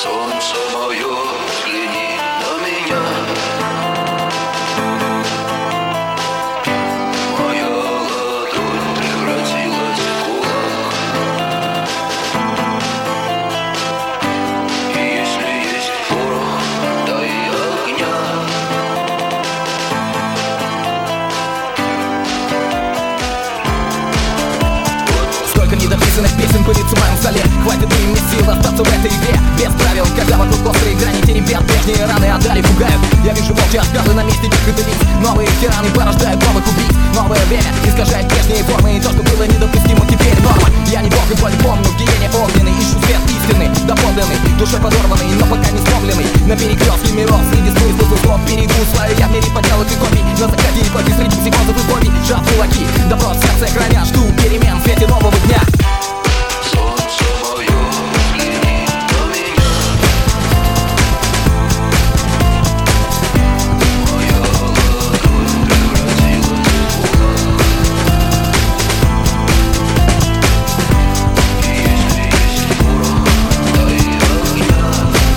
Солнце мое, взгляни на меня. Моя ладонь превратилась в кулак. И если есть порох, дай огня. Сколько недописанных песен пылится в моем столе. Хватит ли мне сил остаться в этой игре без правил, когда вокруг острые грани теребят. Прежние раны отдали, пугают. Я вижу молча скалы на месте диких лиц. Новые тираны порождают новых убийц. Новое время искажает прежние формы. И то, что было недопустимо, теперь норма. Я не бог и боль помню, в гиене огненный. Ищу свет истины, доподлинный, душой подорванный, но пока не сломленный. На перекрестке миров, среди смыслов и слов берегу свою я в мире поделок и копий. На закате и копий, среди психозов и фобий. Сжав кулаки, добро в сердце храня. Жду перемен в свете нового дня. Солнце мое, взгляни на меня. Моя ладонь превратилась в кулак. И если есть порох, дай огня.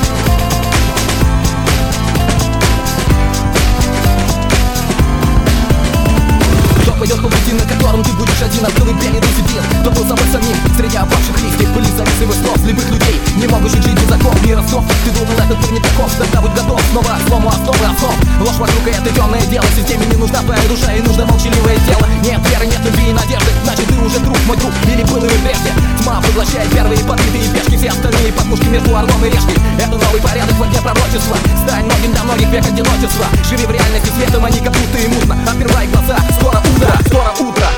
Кто пойдет по пути, на котором ты будешь один, от колыбели до дебил? Кто был собой самим среди опавших листьев, пыли завистливых снов, слепых людей, не могущих жить без оков, мира снов. Ты думал, этот мир не таков, тогда будь готов снова к слому основы основ. Ложь вокруг, и это темное дело. Системе не нужна твоя душа, и нужно молчаливое тело. Нет веры, нет любви и надежды, значит ты уже друг, мой друг, или был и прежде. Тьма поглощает первые подбитые пешки, все остальные подмушки между орлом и решкой. Это новый порядок в огне пророчества. Стань многим для многих век одиночества. Живи в реальности светом, а не как будто и мутно. Открывай глаза, скоро утро, скоро утро.